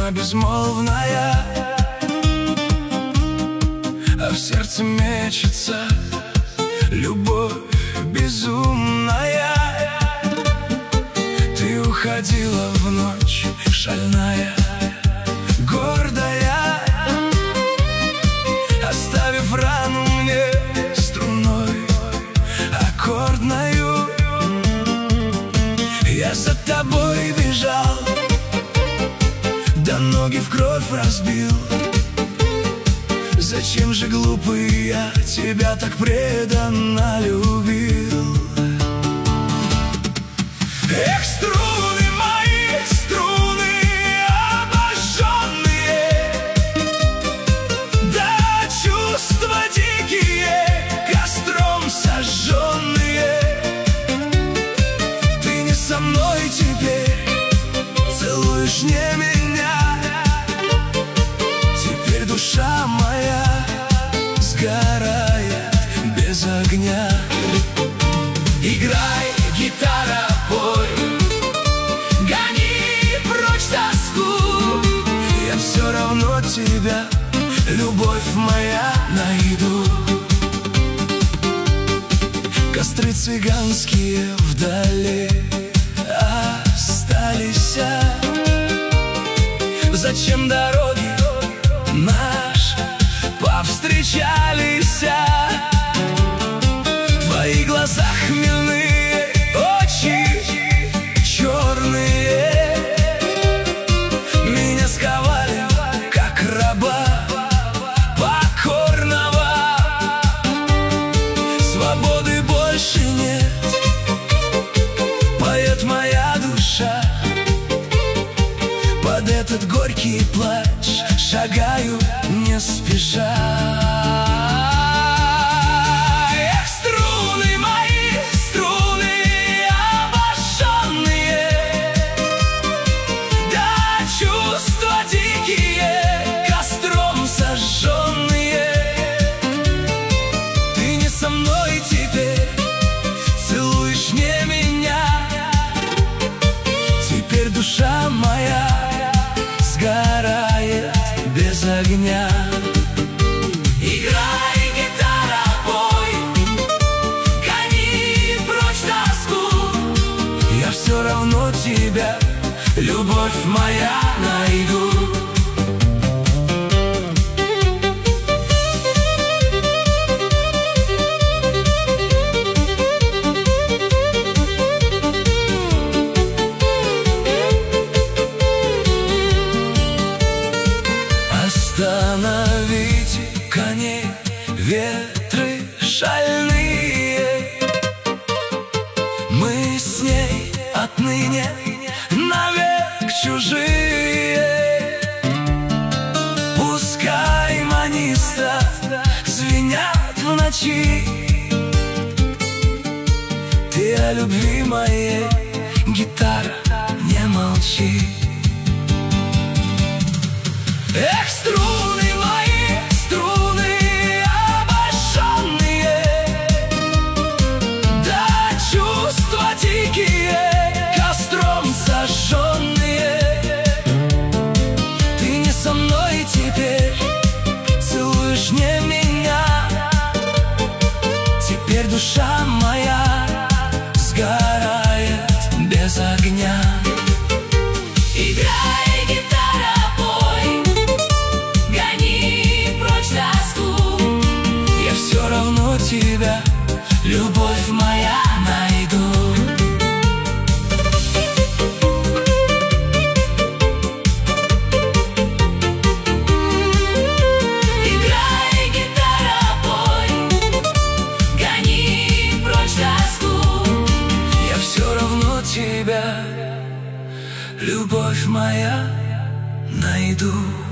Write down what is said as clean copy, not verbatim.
тишина безмолвная, а в сердце мечется любовь безумная. Ты уходила в ночь шальная, гордая, оставив рану мне струной аккордною. Я за тобой бежал, да ноги в кровь разбил. Зачем же, глупый, я тебя так преданно любил? Эх, струны мои, струны обожженные, да чувства дикие, костром сожженные. Ты не со мной теперь, целуешь не меня. Теперь душа моя сгорает без огня. Играй, гитара, пой, гони прочь тоску. Я все равно тебя, любовь моя, найду. Костры цыганские вдали остались. Зачем дороги наши повстречались? Твои глаза хмельные, очи черные меня сковали, как раба покорного. Свободы больше нет, поет моя душа. Под этот горький плач шагаю не спеша. Эх, струны мои, струны обожженные, да чувства дикие, костром сожженные. Ты не со мной теперь, целуешь не меня. Теперь душа моя сгорает без огня. Играй, гитара, пой, гони прочь тоску. Я все равно тебя, любовь моя, найду. Остановите коней, ветры шальные. Мы с ней отныне навек чужие. Пускай маниста звенят в ночи. Ты о любви моей, гитара, не молчи. Эх, струны мои, струны обожженные, да чувства дикие, костром сожженные. Ты не со мной теперь, целуешь не меня. Теперь душа моя сгорает без огня. Играй, гитара, пой, гони прочь тоску. Я все равно тебя, любовь моя, найду. Играй, гитара, пой, гони прочь тоску. Я все равно тебя, любовь моя, найду.